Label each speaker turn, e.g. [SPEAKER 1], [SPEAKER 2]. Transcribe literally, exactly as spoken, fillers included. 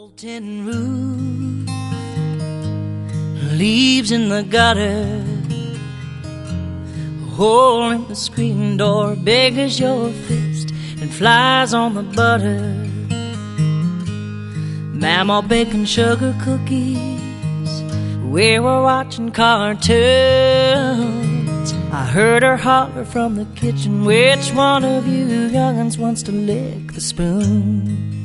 [SPEAKER 1] Old tin roof, leaves in the gutter, a hole in the screen door big as your fist, and flies on the butter. Mama baking sugar cookies, we were watching cartoons. I heard her holler from the kitchen, which one of you young'uns wants to lick the spoon?